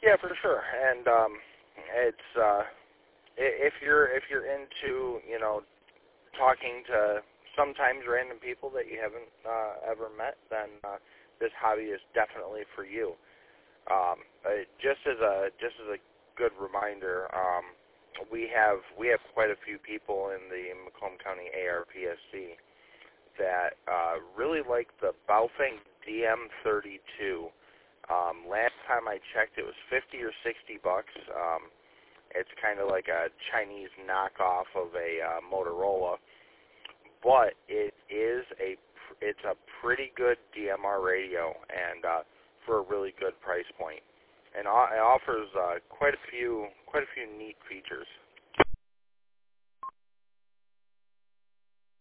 Yeah, for sure. And it's if you're into talking to sometimes random people that you haven't ever met, then this hobby is definitely for you. Just as a good reminder, we have quite a few people in the Macomb County ARPSC that really like the Baofeng DM32. Last time I checked, it was $50 or $60. It's kind of like a Chinese knockoff of a Motorola, but it's a pretty good DMR radio, and for a really good price point, and it offers quite a few neat features.